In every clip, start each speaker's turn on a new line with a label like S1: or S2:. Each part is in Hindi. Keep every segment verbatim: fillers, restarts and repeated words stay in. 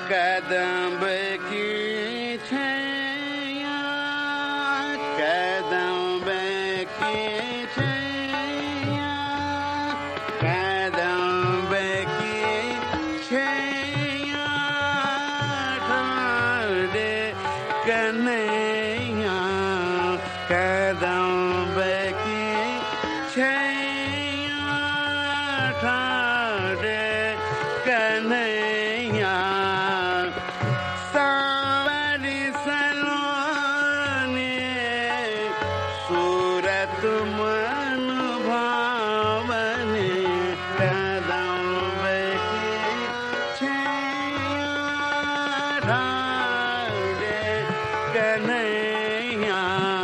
S1: कदम्ब की छैया, कदम्ब की छैया, कदम्ब की छैया, ठाड़े कन्हैया, कदम्ब की छैया, ठाड़े कन्हैया। सांवरी सलोने सूरत मन भावने, कदम्ब की छैया, ठाड़े कन्हैया।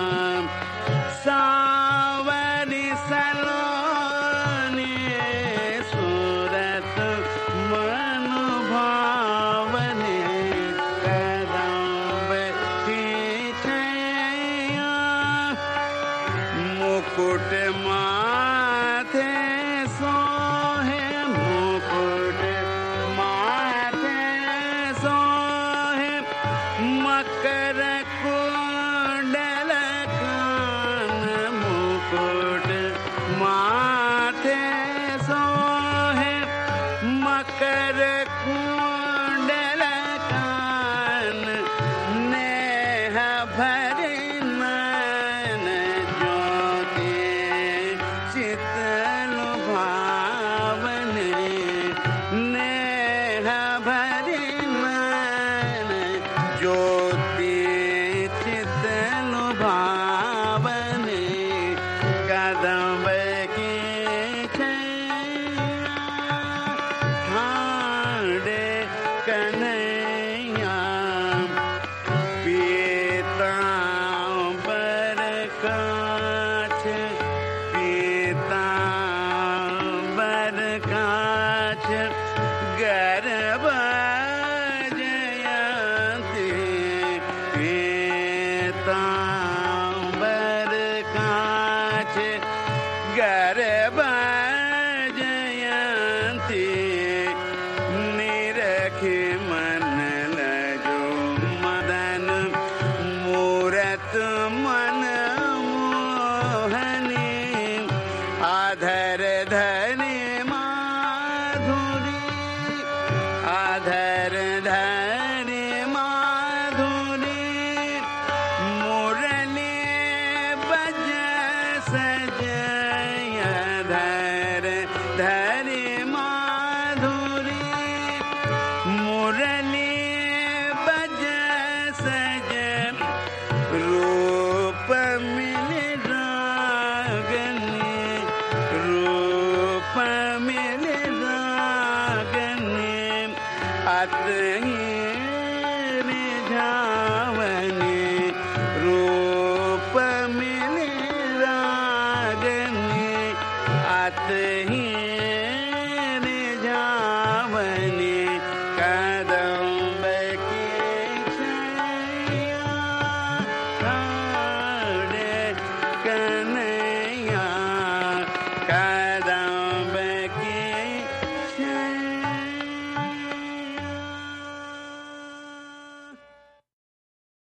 S1: सांवरी सलोने सूरत मन भावने, कदम्ब की छैया। मुकुट माथे सोहे, मुकुट माथे सोहे, मकर कुंडल कान, मुकुट माथे सोहे, मकर कुंडल कान, नेह भरे नयन ज्योति शीतल भावने, नेह भरे नयन ज्योति शीतल भावने, कदम्ब की छैया, ठाड़े कन्हैया। पीतांबर काछ, पीतांबर काछ, गर्भ जयंती, पीतांबर काछ, गर्भ जयंती। निरखि मन लजो मदन, मूरत मन मोहनी, आधर धरि माधुरी, आधर धरि माधुरी। मुरली बज सजय, धर धरि माधुरी। मुरली बज सज, रूप मिल रागनी, रूप मिल रागनी। अतही रिझावनी, रूप मिल रागनी, अतही